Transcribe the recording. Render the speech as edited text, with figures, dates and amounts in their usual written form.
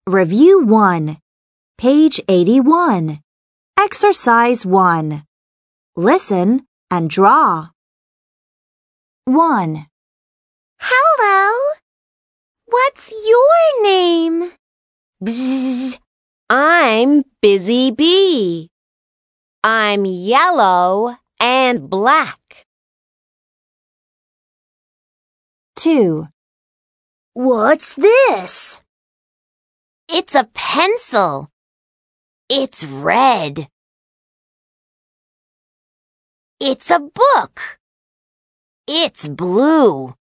Review 1. Page 81. Exercise 1. Listen and draw. 1. Hello. What's your name? Bzz. I'm Busy Bee. I'm yellow and black. 2. What's this? It's a pencil. It's red. It's a book. It's blue.